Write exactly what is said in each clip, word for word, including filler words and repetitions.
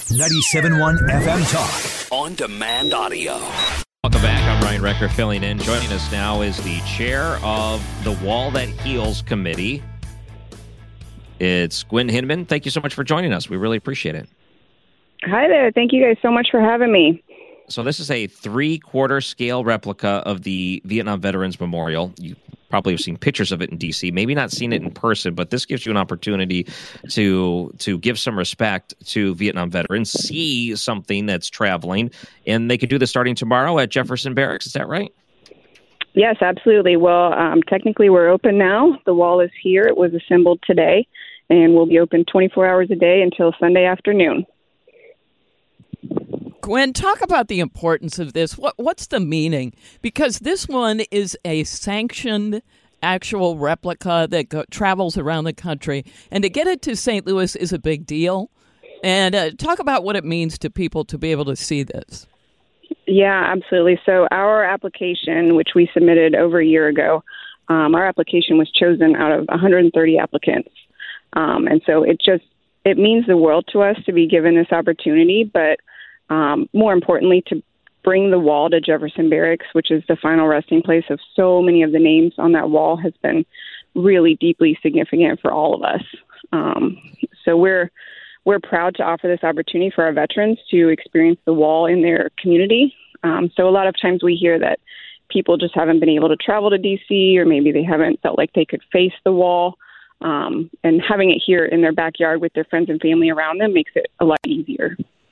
ninety-seven point one F M Talk. On demand audio. Welcome back. I'm Ryan Recker filling in. Joining us now is the chair of the Wall That Heals Committee. It's Gwen Hinman. Thank you so much for joining us. We really appreciate it. Hi there. Thank you guys so much for having me. So this is a three-quarter scale replica of the Vietnam Veterans Memorial. You probably have seen pictures of it in D C, maybe not seen it in person, but this gives you an opportunity to to give some respect to Vietnam veterans, see something that's traveling, and they could do this starting tomorrow at Jefferson Barracks. Is that right? Yes, absolutely. Well, um, technically we're open now. The wall is here. It was assembled today, and we'll be open twenty-four hours a day until Sunday afternoon. Gwen, talk about the importance of this. What What's the meaning? Because this one is a sanctioned actual replica that go, travels around the country. And to get it to Saint Louis is a big deal. And uh, talk about what it means to people to be able to see this. Yeah, absolutely. So our application, which we submitted over a year ago, um, our application was chosen out of one hundred thirty applicants. Um, and so it just, it means the world to us to be given this opportunity, but Um, more importantly, to bring the wall to Jefferson Barracks, which is the final resting place of so many of the names on that wall, has been really deeply significant for all of us. Um, so we're we're proud to offer this opportunity for our veterans to experience the wall in their community. Um, so a lot of times we hear that people just haven't been able to travel to D C, or maybe they haven't felt like they could face the wall. Um, and having it here in their backyard with their friends and family around them makes it a lot easier.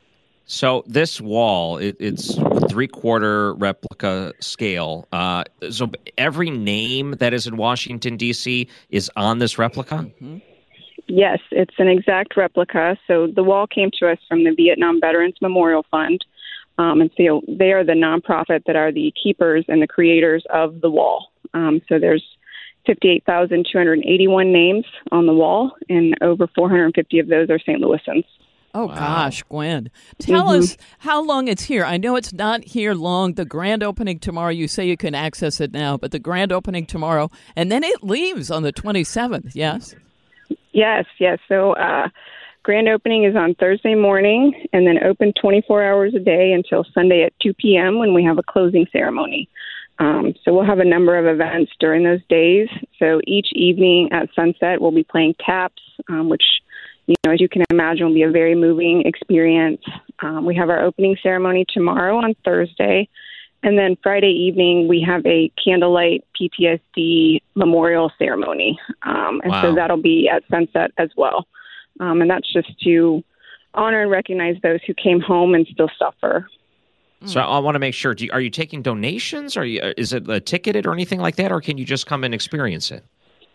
So this wall, it, it's three-quarter replica scale. Uh, so every name that is in Washington, D C is on this replica? Mm-hmm. Yes, it's an exact replica. So the wall came to us from the Vietnam Veterans Memorial Fund. Um, and so they are the nonprofit that are the keepers and the creators of the wall. Um, so there's fifty-eight thousand two hundred eighty-one names on the wall, and over four hundred fifty of those are Saint Louisans. Oh, wow. Gosh, Gwen. Tell mm-hmm. us how long it's here. I know it's not here long. The grand opening tomorrow, you say you can access it now, but the grand opening tomorrow, and then it leaves on the twenty-seventh, yes? Yes, yes. So uh, grand opening is on Thursday morning, and then open twenty-four hours a day until Sunday at two p.m. when we have a closing ceremony. Um, so we'll have a number of events during those days. So each evening at sunset, we'll be playing taps, um, which You know, as you can imagine, will be a very moving experience. Um, we have our opening ceremony tomorrow on Thursday. And then Friday evening, we have a candlelight P T S D memorial ceremony. Um, and wow. so that'll be at sunset as well. Um, and that's just to honor and recognize those who came home and still suffer. So I want to make sure, do you, are you taking donations? Are you, is it uh, ticketed or anything like that? Or can you just come and experience it?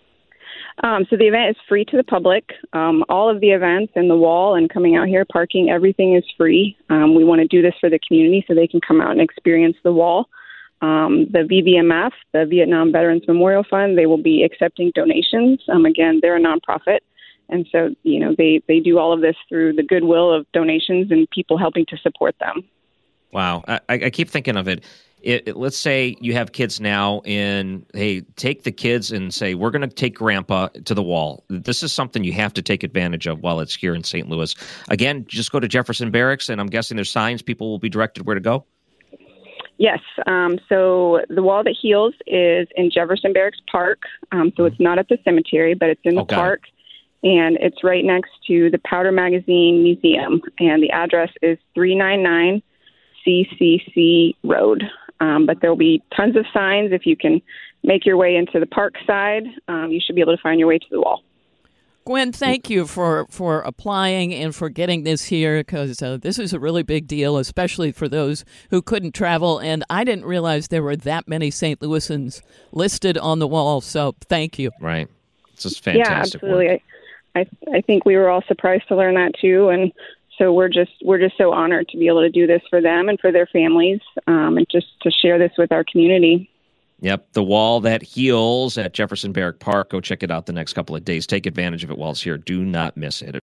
Um, so the event is free to the public. Um, all of the events and the wall and coming out here, parking, everything is free. Um, we want to do this for the community so they can come out and experience the wall. Um, the V V M F, the Vietnam Veterans Memorial Fund, they will be accepting donations. Um, again, they're a nonprofit. And so, you know, they, they do all of this through the goodwill of donations and people helping to support them. Wow. I, I keep thinking of it. It, it, let's say you have kids now and, hey, take the kids and say, we're going to take grandpa to the wall. This is something you have to take advantage of while it's here in Saint Louis. Again, just go to Jefferson Barracks, and I'm guessing there's signs. People will be directed where to go? Yes. Um, so the Wall That Heals is in Jefferson Barracks Park. Um, so it's not at the cemetery, but it's in the okay. park. And it's right next to the Powder Magazine Museum. And the address is three ninety-nine C C C Road. Um, but there'll be tons of signs. If you can make your way into the park side, um, you should be able to find your way to the wall. Gwen, thank you for, for applying and for getting this here, because uh, this is a really big deal, especially for those who couldn't travel. And I didn't realize there were that many Saint Louisans listed on the wall. So thank you. Right. It's just fantastic. Yeah, absolutely. Work. I, I I think we were all surprised to learn that too, and so we're just we're just so honored to be able to do this for them and for their families, um, and just to share this with our community. Yep, the Wall That Heals at Jefferson Barrack Park. Go check it out the next couple of days. Take advantage of it while it's here. Do not miss it.